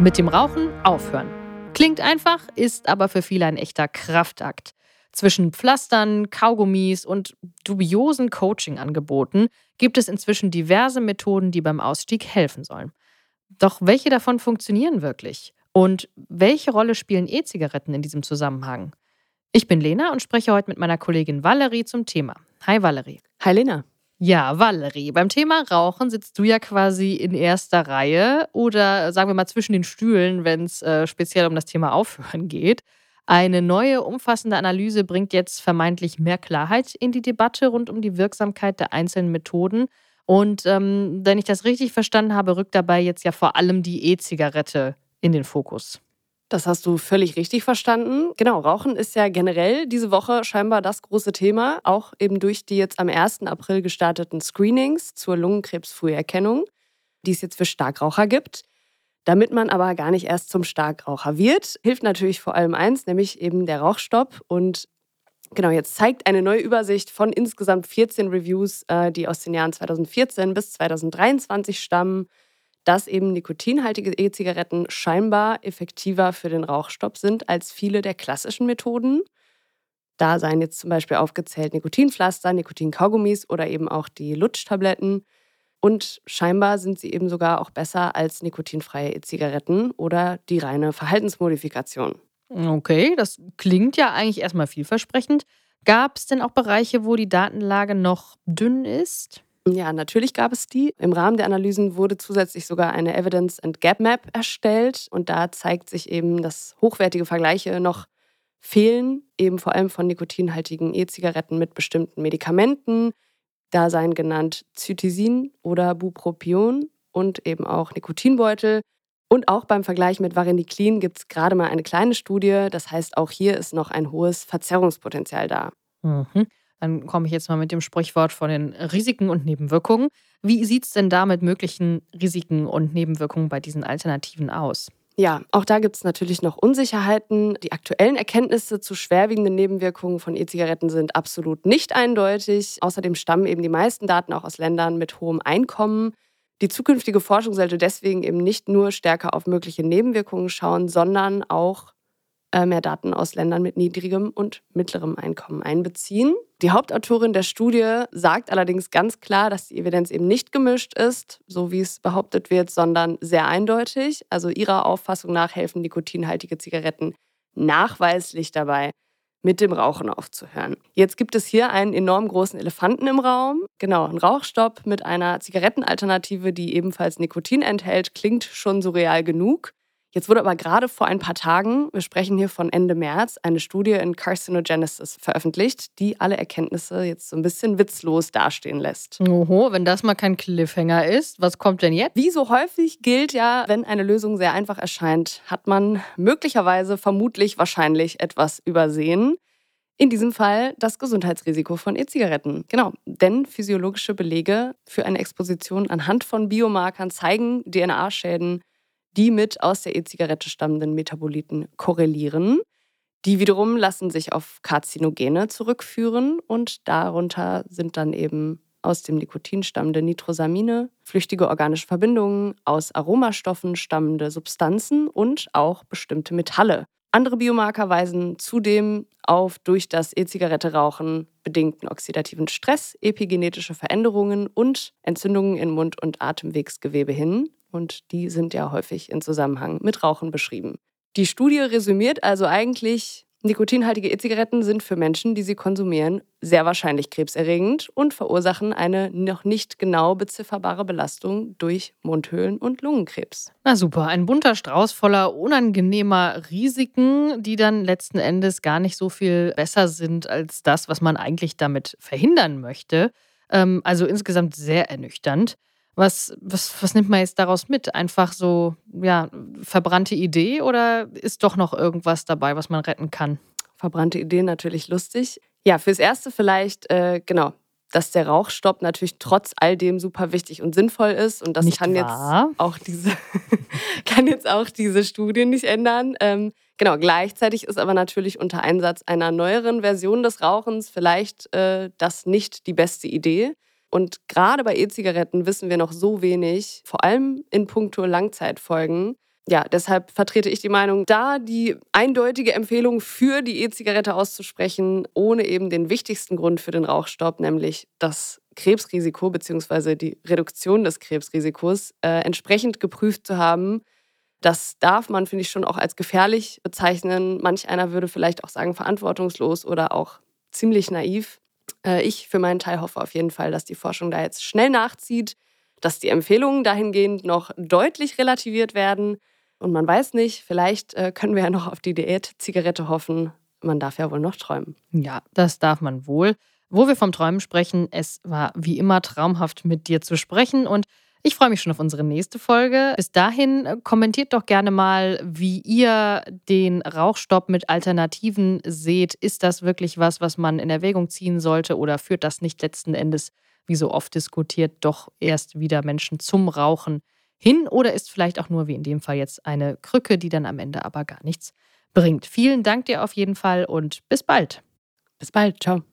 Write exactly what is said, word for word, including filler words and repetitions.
Mit dem Rauchen aufhören. Klingt einfach, ist aber für viele ein echter Kraftakt. Zwischen Pflastern, Kaugummis und dubiosen Coaching-Angeboten gibt es inzwischen diverse Methoden, die beim Ausstieg helfen sollen. Doch welche davon funktionieren wirklich? Und welche Rolle spielen E-Zigaretten in diesem Zusammenhang? Ich bin Lena und spreche heute mit meiner Kollegin Valerie zum Thema. Hi Valerie. Hi Lena. Ja, Valerie, beim Thema Rauchen sitzt du ja quasi in erster Reihe oder sagen wir mal zwischen den Stühlen, wenn es äh, speziell um das Thema Aufhören geht. Eine neue, umfassende Analyse bringt jetzt vermeintlich mehr Klarheit in die Debatte rund um die Wirksamkeit der einzelnen Methoden. Und ähm, wenn ich das richtig verstanden habe, rückt dabei jetzt ja vor allem die E-Zigarette in den Fokus. Das hast du völlig richtig verstanden. Genau, Rauchen ist ja generell diese Woche scheinbar das große Thema, auch eben durch die jetzt am ersten April gestarteten Screenings zur Lungenkrebsfrüherkennung, die es jetzt für Starkraucher gibt. Damit man aber gar nicht erst zum Starkraucher wird, hilft natürlich vor allem eins, nämlich eben der Rauchstopp. Und genau, jetzt zeigt eine neue Übersicht von insgesamt vierzehn Reviews, die aus den Jahren zweitausendvierzehn bis zweitausenddreiundzwanzig stammen, dass eben nikotinhaltige E-Zigaretten scheinbar effektiver für den Rauchstopp sind als viele der klassischen Methoden. Da seien jetzt zum Beispiel aufgezählt Nikotinpflaster, Nikotinkaugummis oder eben auch die Lutschtabletten. Und scheinbar sind sie eben sogar auch besser als nikotinfreie E-Zigaretten oder die reine Verhaltensmodifikation. Okay, das klingt ja eigentlich erstmal vielversprechend. Gab es denn auch Bereiche, wo die Datenlage noch dünn ist? Ja, natürlich gab es die. Im Rahmen der Analysen wurde zusätzlich sogar eine Evidence and Gap Map erstellt. Und da zeigt sich eben, dass hochwertige Vergleiche noch fehlen, eben vor allem von nikotinhaltigen E-Zigaretten mit bestimmten Medikamenten. Da seien genannt Cytisin oder Bupropion und eben auch Nikotinbeutel. Und auch beim Vergleich mit Vareniclin gibt es gerade mal eine kleine Studie. Das heißt, auch hier ist noch ein hohes Verzerrungspotenzial da. Mhm. Dann komme ich jetzt mal mit dem Sprichwort von den Risiken und Nebenwirkungen. Wie sieht es denn da mit möglichen Risiken und Nebenwirkungen bei diesen Alternativen aus? Ja, auch da gibt es natürlich noch Unsicherheiten. Die aktuellen Erkenntnisse zu schwerwiegenden Nebenwirkungen von E-Zigaretten sind absolut nicht eindeutig. Außerdem stammen eben die meisten Daten auch aus Ländern mit hohem Einkommen. Die zukünftige Forschung sollte deswegen eben nicht nur stärker auf mögliche Nebenwirkungen schauen, sondern auch mehr Daten aus Ländern mit niedrigem und mittlerem Einkommen einbeziehen. Die Hauptautorin der Studie sagt allerdings ganz klar, dass die Evidenz eben nicht gemischt ist, so wie es behauptet wird, sondern sehr eindeutig. Also ihrer Auffassung nach helfen nikotinhaltige Zigaretten nachweislich dabei, mit dem Rauchen aufzuhören. Jetzt gibt es hier einen enorm großen Elefanten im Raum. Genau, ein Rauchstopp mit einer Zigarettenalternative, die ebenfalls Nikotin enthält, klingt schon surreal genug. Jetzt wurde aber gerade vor ein paar Tagen, wir sprechen hier von Ende März, eine Studie in Carcinogenesis veröffentlicht, die alle Erkenntnisse jetzt so ein bisschen witzlos dastehen lässt. Oho, wenn das mal kein Cliffhanger ist, was kommt denn jetzt? Wie so häufig gilt ja, wenn eine Lösung sehr einfach erscheint, hat man möglicherweise, vermutlich, wahrscheinlich etwas übersehen. In diesem Fall das Gesundheitsrisiko von E-Zigaretten. Genau, denn physiologische Belege für eine Exposition anhand von Biomarkern zeigen D N A-Schäden, die mit aus der E-Zigarette stammenden Metaboliten korrelieren. Die wiederum lassen sich auf Karzinogene zurückführen und darunter sind dann eben aus dem Nikotin stammende Nitrosamine, flüchtige organische Verbindungen, aus Aromastoffen stammende Substanzen und auch bestimmte Metalle. Andere Biomarker weisen zudem auf durch das E-Zigarette-Rauchen bedingten oxidativen Stress, epigenetische Veränderungen und Entzündungen in Mund- und Atemwegsgewebe hin. Und die sind ja häufig in Zusammenhang mit Rauchen beschrieben. Die Studie resümiert also eigentlich, nikotinhaltige E-Zigaretten sind für Menschen, die sie konsumieren, sehr wahrscheinlich krebserregend und verursachen eine noch nicht genau bezifferbare Belastung durch Mundhöhlen- und Lungenkrebs. Na super, ein bunter Strauß voller unangenehmer Risiken, die dann letzten Endes gar nicht so viel besser sind als das, was man eigentlich damit verhindern möchte. Ähm, also insgesamt sehr ernüchternd. Was, was, was nimmt man jetzt daraus mit? Einfach so, ja, verbrannte Idee oder ist doch noch irgendwas dabei, was man retten kann? Verbrannte Ideen natürlich lustig. Ja, fürs Erste vielleicht, äh, genau, dass der Rauchstopp natürlich trotz all dem super wichtig und sinnvoll ist. Und das Nicht kann wahr? jetzt auch diese, kann jetzt auch diese Studie nicht ändern. Ähm, genau, gleichzeitig ist aber natürlich unter Einsatz einer neueren Version des Rauchens vielleicht äh, das nicht die beste Idee. Und gerade bei E-Zigaretten wissen wir noch so wenig, vor allem in puncto Langzeitfolgen. Ja, deshalb vertrete ich die Meinung, da die eindeutige Empfehlung für die E-Zigarette auszusprechen, ohne eben den wichtigsten Grund für den Rauchstopp, nämlich das Krebsrisiko bzw. die Reduktion des Krebsrisikos, äh, entsprechend geprüft zu haben. Das darf man, finde ich, schon auch als gefährlich bezeichnen. Manch einer würde vielleicht auch sagen verantwortungslos oder auch ziemlich naiv. Äh, ich für meinen Teil hoffe auf jeden Fall, dass die Forschung da jetzt schnell nachzieht, dass die Empfehlungen dahingehend noch deutlich relativiert werden. Und man weiß nicht, vielleicht äh, können wir ja noch auf die Diät-Zigarette hoffen. Man darf ja wohl noch träumen. Ja, das darf man wohl. Wo wir vom Träumen sprechen, es war wie immer traumhaft, mit dir zu sprechen. Und ich freue mich schon auf unsere nächste Folge. Bis dahin äh, kommentiert doch gerne mal, wie ihr den Rauchstopp mit Alternativen seht. Ist das wirklich was, was man in Erwägung ziehen sollte? Oder führt das nicht letzten Endes, wie so oft diskutiert, doch erst wieder Menschen zum Rauchen hin? Oder ist vielleicht auch nur, wie in dem Fall jetzt, eine Krücke, die dann am Ende aber gar nichts bringt? Vielen Dank dir auf jeden Fall und bis bald. Bis bald. Ciao.